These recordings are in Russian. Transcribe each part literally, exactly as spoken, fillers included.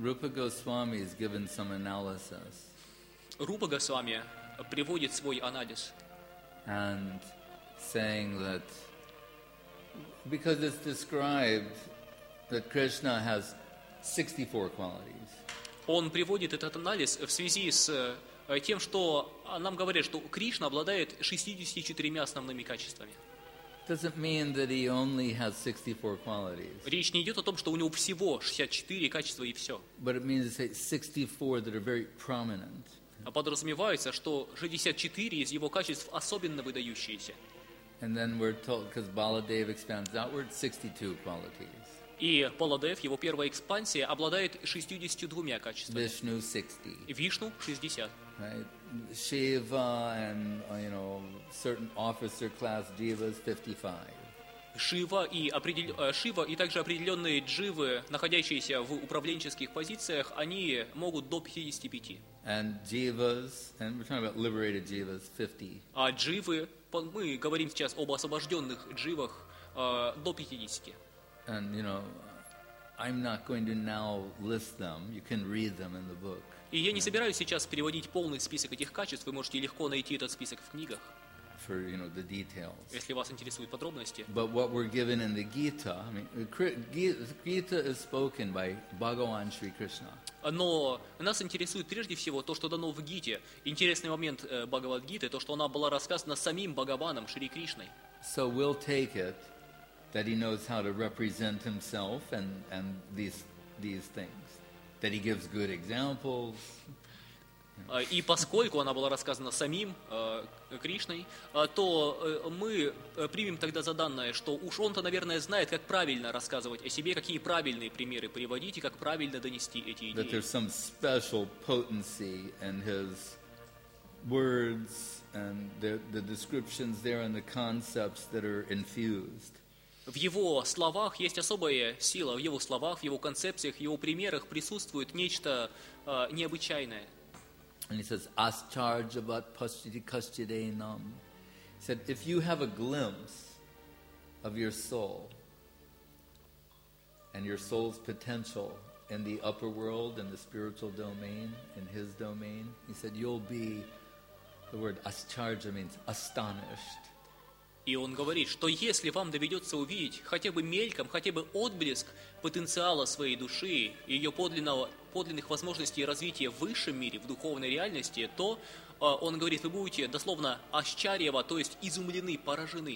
Rupa Goswami has given some analysis. Рупа Госвами приводит свой анализ. And saying that because it's described that Krishna has sixty-four qualities. Он приводит этот анализ в связи с тем, что нам говорят, что Кришна обладает шестьюдесятью четырьмя основными качествами. Doesn't mean that he only has sixty-four qualities. Речь не идет о том, что у него всего шестьдесят четыре качества и все. But it means to say sixty-four that are very prominent. А подразумевается, что шестьдесят четыре из его качеств особенно выдающиеся. And then we're told, because Baladev expands outward, sixty-two qualities. И Баладев, его первая экспансия, обладает шестьюдесятью двумя качествами. Vishnu sixty. Вишну шестьдесят. Right? Shiva and uh, you know certain officer class jivas fifty-five. Шива и, определь... Шива и также определенные дживы, находящиеся в управленческих позициях, они могут до пятидесяти пяти. And jivas, and we're talking about liberated jivas, fifty. А дживы, мы говорим сейчас об освобожденных дживах, до пятидесяти. And you know, I'm not going to now list them. You can read them in the book. И я не собираюсь сейчас переводить полный список этих качеств. Вы можете легко найти этот список в книгах. For, you know, the details. Если вас интересуют подробности. But what we're given in the Gita, I mean, Gita is spoken by Bhagavan Sri Krishna. Но нас интересует прежде всего то, что дано в Гите. Интересный момент Бхагавад-гиты, то, что она была рассказана самим Бхагаваном Шри Кришной. So we'll take it that he knows how to represent himself and, and these, these things. That he gives good examples. И поскольку она была рассказана самим э, Кришной, э, то э, мы примем тогда за данное, что уж он-то, наверное, знает, как правильно рассказывать о себе, какие правильные примеры приводить и как правильно донести эти идеи. That there's some special potency in his words and the, the descriptions there and the concepts that are infused. В его словах есть особая сила, в его словах, в его концепциях, в его примерах присутствует нечто э, необычайное. And he says, Ascharjavat paschiti kaschideinam. He said, if you have a glimpse of your soul and your soul's potential in the upper world, in the spiritual domain, in his domain, he said, you'll be, the word ascharja means astonished. И он говорит, что если вам доведется увидеть хотя бы мельком, хотя бы отблеск потенциала своей души, ее подлинного, подлинных возможностей развития в высшем мире, в духовной реальности, то, он говорит, вы будете дословно ащарьева, то есть изумлены, поражены.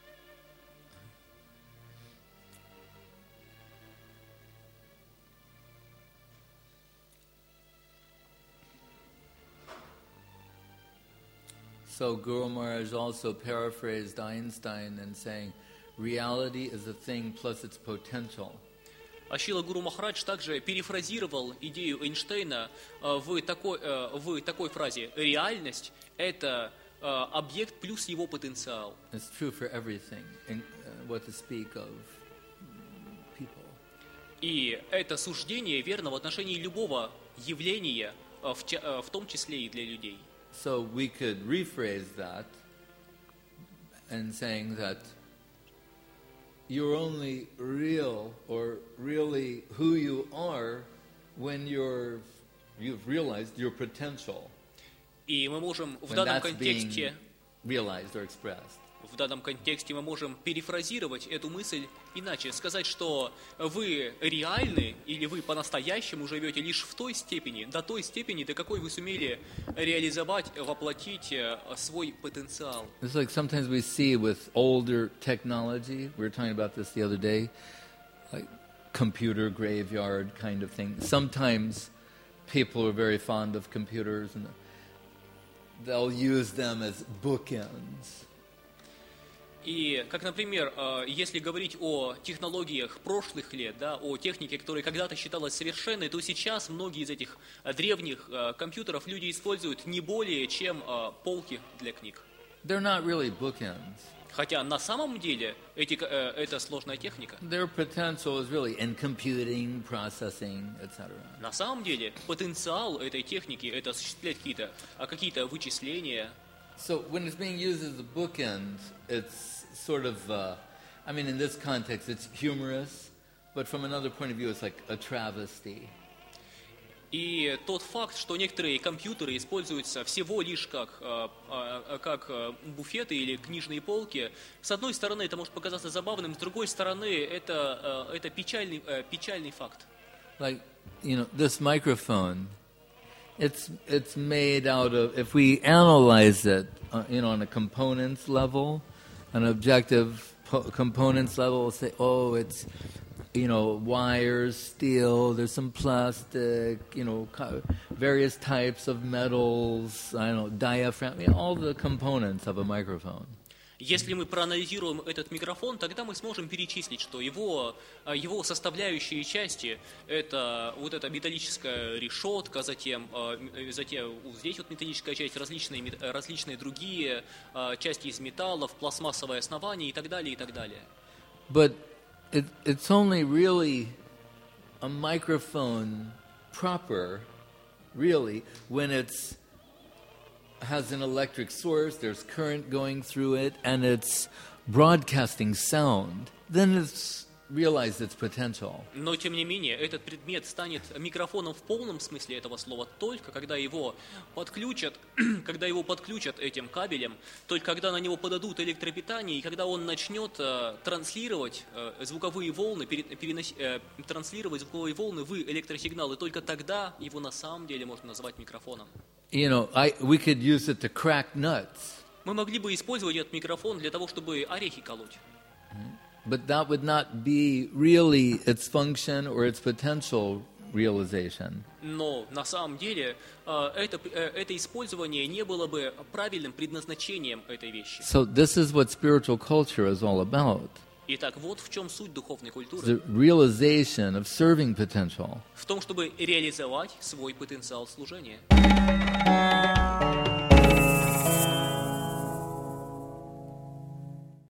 So Guru Maharaj also paraphrased Einstein in saying, reality is a thing plus its potential. А Шрила Гуру Махарадж также перефразировал идею Эйнштейна в такой, в такой фразе: реальность – это объект плюс его потенциал. It's true for everything, in, uh, what to speak of people. И это суждение верно в отношении любого явления, в, в том числе и для людей. So we could rephrase that and saying that you're only real or really who you are when you're, you've realized your potential. И мы можем в When данном that's контексте, being realized or expressed. в данном контексте мы можем перефразировать эту мысль иначе, сказать, что вы реальны или вы по-настоящему живете лишь в той степени, до той степени, до какой вы сумели реализовать, воплотить свой потенциал. It's like sometimes we see with older technology, we were talking about this the other day, like computer graveyard kind of thing. Sometimes people are very fond of computers and they'll use them as bookends. И, как, например, если говорить о технологиях прошлых лет, да, о технике, которая когда-то считалась совершенной, то сейчас многие из этих древних компьютеров люди используют не более чем полки для книг. They're not really bookends. Хотя на самом деле эти, это сложная техника. Their potential is really in computing, processing, et cetera. На самом деле потенциал этой техники – это осуществлять какие-то, какие-то вычисления. So when it's being used as a bookend, it's sort of, uh, I mean, in this context, it's humorous, but from another point of view, it's like a travesty. И тот факт, что некоторые компьютеры используются всего лишь как, э, э, как э, буфеты или книжные полки, с одной стороны это может показаться забавным, с другой стороны это, э, это печальный, э, печальный факт. Like, you know, this microphone, it's it's made out of, if we analyze it, uh, you know, on a components level, an objective po- components level, we'll say, oh, it's, you know, wires, steel, there's some plastic, you know, co- various types of metals, I don't know, diaphragm, you know, all the components of a microphone. Если мы проанализируем этот микрофон, тогда мы сможем перечислить, что его, его составляющие части – это вот эта металлическая решетка, затем, затем здесь вот металлическая часть, различные, различные другие части из металлов, пластмассовое основание и так далее, и так далее. But it, it's only really a microphone proper, really, when it's has an electric source, there's current going through it, and it's broadcasting sound, then it's realized its potential. Но, тем не менее, этот предмет станет микрофоном в полном смысле этого слова только когда его подключат, когда его подключат этим кабелем, только когда на него подадут электропитание, и когда он начнет э, транслировать э, звуковые волны, пере, перенос, э, транслировать звуковые волны в электросигналы, только тогда его на самом деле можно назвать микрофоном. You know, I, we could use it to crack nuts. Мы могли бы использовать этот микрофон для того, чтобы орехи колоть. But that would not be really its function or its potential realization. Но на самом деле это, это использование не было бы правильным предназначением этой вещи. So this is what spiritual culture is all about. Итак, вот в чем суть духовной культуры. The realization of serving potential. В том, чтобы реализовать свой потенциал служения.